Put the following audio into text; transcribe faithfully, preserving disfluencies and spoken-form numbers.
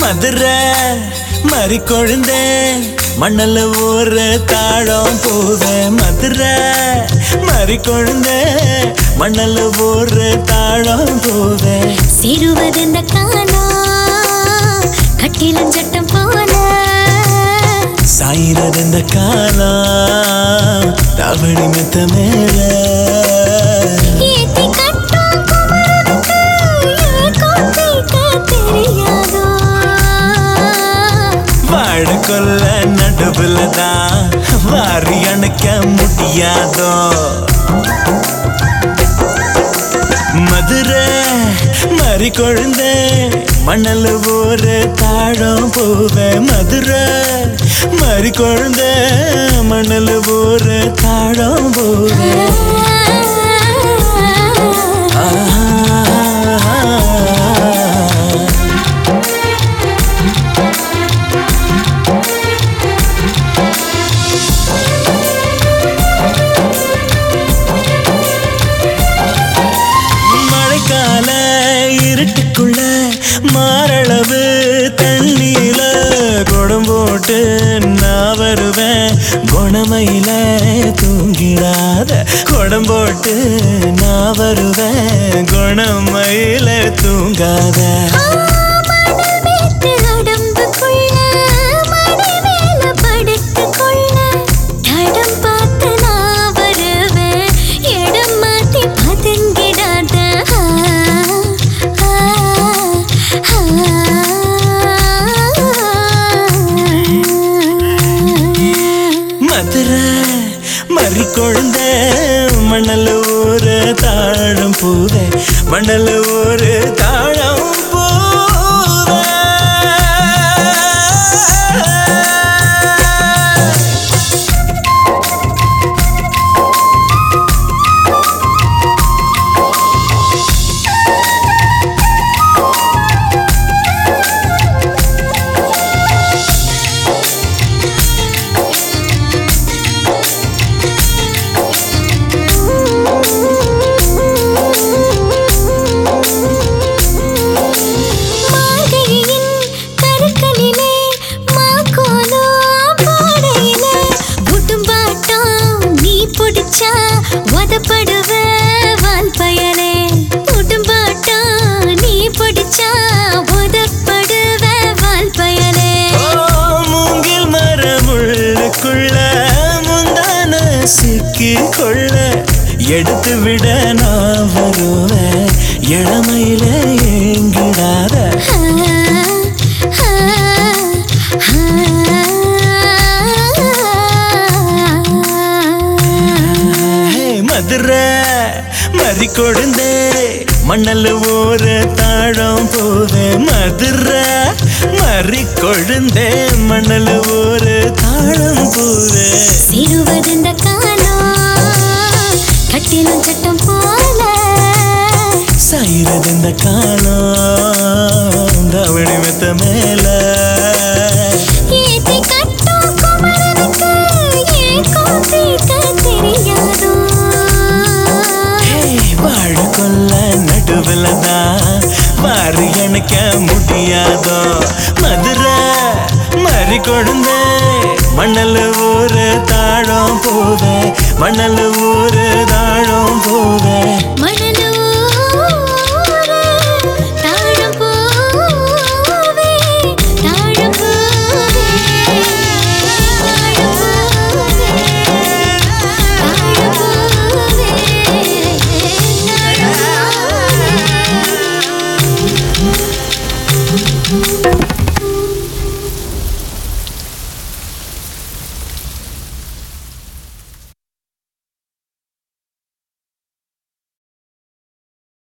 மதுரை மறி கொழுந்தே மண்ணல ஊர தாழம் போவே மதுரை மறி கொழுந்தே மண்ணல ஊர தாழம் போவே சிறுவதெந்த காலா கட்டிலம் சட்டம் போல சாயிரதெந்த காலா தாவணி மெத்த மேல ஏத்தி கட்டும் குமரனுக்கு ஏக்கம் தீர்க்க தெரியாதோ வாழ கொல்ல நடுவுலதான் வாரி அணைக்க முடியாதோ மதுரை மறி கொழுந்தே மண்ணல ஊர தாழம் போவே மதுரை மறி கொழுந்தே மண்ணல ஊர தாழம் போவே மழைக்கால இருட்டுக்குள்ள மாரளவு தண்ணீல குடம் போட்டு நான் வருவேன் குணமையில தூங்கிடாத குடம் போட்டு நான் வருவேன் குணமையில தூங்காத மதுரை மறி கொழுந்தே மண்ணல ஊர தாழம் போவே மண்ணல ஊர தாழம் போவே சிக்கி கொள்ள எடுத்து விட நான் வருவேன் இளமையில ஏங்கிடாத மதுரை மறி கொழுந்தே மண்ணல ஊர தாழம் போவே மதுரை மறி கொழுந்தே மண்ணல ஊர தாழம் போவே சிறுவதெந்த காலா கட்டிலம் சட்டம் போல சாயிரதெந்த காலா தாவணி மெத்த மேல ஏத்தி கட்டும் குமரனுக்கு ஏக்கம் தீர்க்க தெரியாதோ வாழ கொல்ல நடுவுலதான் வாரி அணைக்க முடியாதோ மதுரை மறி கொழுந்தே மண்ணல ஊர தாழம் போவே மண்ணல ஊர தாழம் போவே மணல ஊர தாழம் போவே தாழம் போவே தாழம் போவே தாழம் போவே